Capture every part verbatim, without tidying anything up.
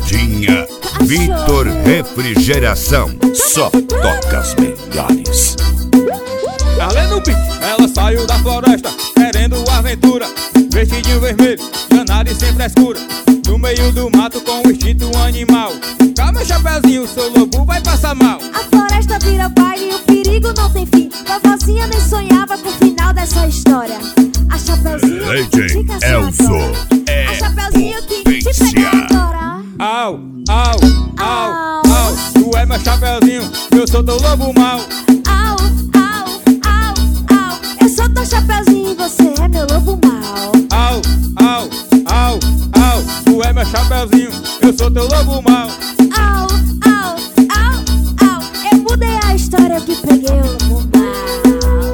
Paredinha, Vitor Refrigeração, só toca as melhores. Além do beat, ela saiu da floresta querendo aventura, vestidinho vermelho, danada e sem frescura, no meio do mato com o instinto animal. Calma, chapeuzinho, seu lobo vai passar mal. A floresta vira baile e o perigo não tem fim. Vovozinha nem sonhava com o final dessa história. A Chapeuzinho Legend fica Elso é A Chapeuzinho que te pega agora. Au, au, au, au, tu é meu chapeuzinho, eu sou teu lobo mau. Au, au, au, au, eu sou teu Chapeuzinho e você é meu lobo mau. Au, au, au, au, tu é meu chapeuzinho, eu sou teu lobo mau. Au, au, au, au, eu mudei a história, eu que peguei o lobo mau.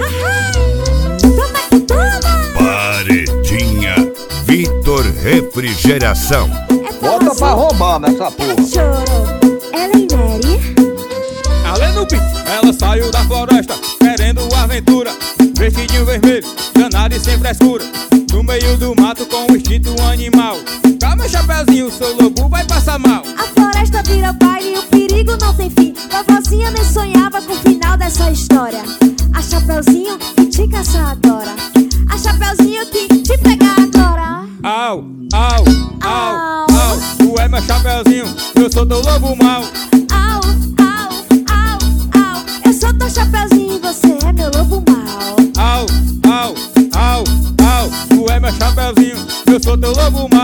Toma que toma. Paredinha, Vitor Refrigeração. Bota pra roubar nessa porra. É choro, ela é Nery. Além do beat, ela saiu da floresta querendo aventura, vestidinho vermelho, danada e sem frescura, no meio do mato com o instinto animal. Calma, chapeuzinho, seu lobo vai passar mal. A floresta vira baile e o perigo não tem fim. Vovozinha nem sonhava com o final dessa história. A Chapeuzinho que te caça agora. A Chapeuzinho que te pega agora. Au, au, au, au, tu é meu chapeuzinho, eu sou teu lobo mau. Au, au, au, au, eu sou teu Chapeuzinho e você é meu lobo mau. Au, au, au, au, tu é meu chapeuzinho, eu sou teu lobo mau.